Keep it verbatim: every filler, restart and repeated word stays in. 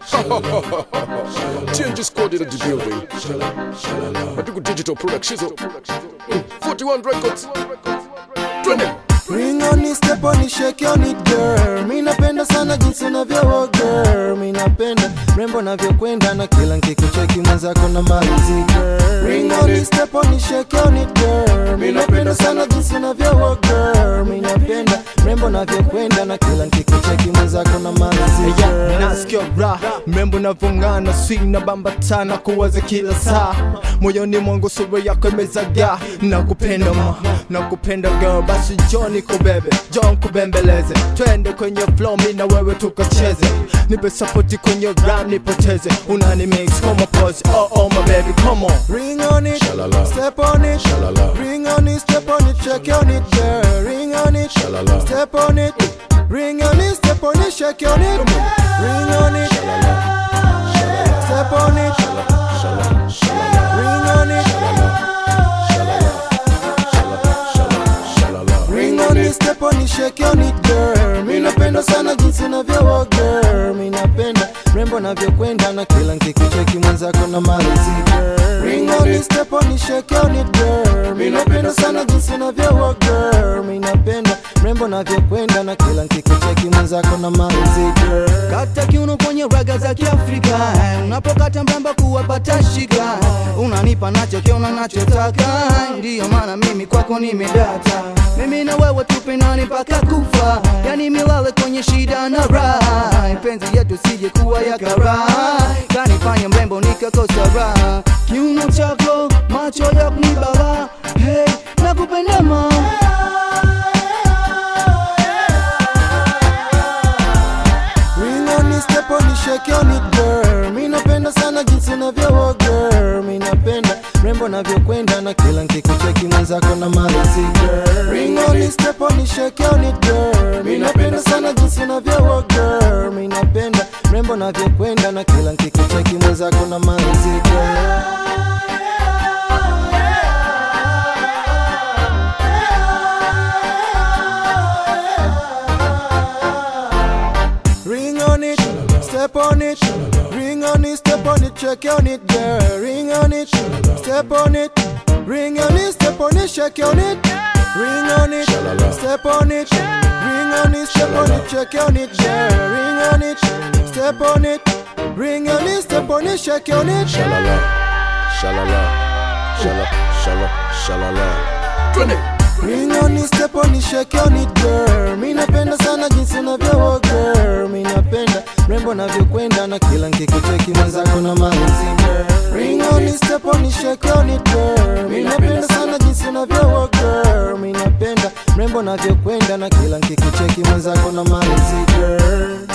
Changes coded in the building. Madiku Digital Productions. forty-one Records. twenty. Ring on it, step on it, shake on it girl. Mi napenda sana jinsi unavyo girl. Mi napenda rembo navyokwenda na kila nkikucheki mwenzako na malizi girl. Ring on it, step on it, shake on it girl. Mi napenda sana jinsi unavyo girl. Mi napenda rembo navyokwenda na kila nkikucheki mwenzako na malizi girl. Yeah, nasikia raha, rembo navongana, sweet na bambatana kuwaza kila saa. Moyoni mwangu sura yako imezagaa. Nakupenda ma, nakupenda girl, basi Johnny kubebe, John kubembeleze. Twende kwenye flow, mi na wewe tukacheze. Nipe support kwenye rap, nipoteze. Unani mix kama pose, oh oh my baby, come on. Ring on it, Shalala. step on it. Shalala. Ring on it, step on it, shake on it girl. Ring on it, Shalala. step on it. Ring on it, step on it, shake on it. Ring on it, step on it. Ring on it, ring on it, step on it, shake on it girl. Mi napenda sana jinsi unavyo girl. Mi napenda rembo navyokwenda na kila nkikucheki mwenzako na malizi girl. Ring on it, step on it, shake on it girl. Mi napenda sana jinsi unavyo girl. Mi napenda rembo navyokwenda na kila nkikucheki mwenzako na malizi girl. Kata kiuno kwenye raga za Kiafrika, unapokata mbamba kuwapata shika. Unanipa nacho kiona nachotaka, ndiyo maana mimi kwako nimedata. Mimi na wewe tupendane mpaka kufa, yani milele kwenye shida na raha. Penzi yetu sije kuwa ya karaa, kanifanya mrembo nikakosa raha. Kiuno chako, macho yako ni bala, hey, nakupenda ma. Ring on it, step on it, shake on it girl. Mi napenda sana jinsi unavyo girl. Mi napenda rembo navyokwenda na kila nkikucheki mwenzako na malizi girl. Ring on it, step on it, shake on it girl. Mi napenda sana jinsi unavyo girl. Mi napenda rembo navyokwenda na kila nkikucheki mwenzako na malizi girl. Ring on it, step on it. Ring on it, step on it, shake on it, girl. Ring on it, step on it. Ring on it, step on it, shake on it. Ring on it, step on it. Ring on it, step on it, shake on it, girl. Ring on it, step on it. Ring on it, step on it, shake on it. Shalala. Shalala. Shalala. Shalala. Shalala. twenty. Ring on it, step on it, shake on it girl. Mi napenda sana jinsi unavyo girl. Mi napenda rembo navyokwenda na kila nkikucheki mwenzako na malizi girl. Ring on it, step on it, shake on it girl. Mi napenda sana jinsi unavyo girl. Mi napenda rembo navyokwenda na kila nkikucheki mwenzako na malizi girl.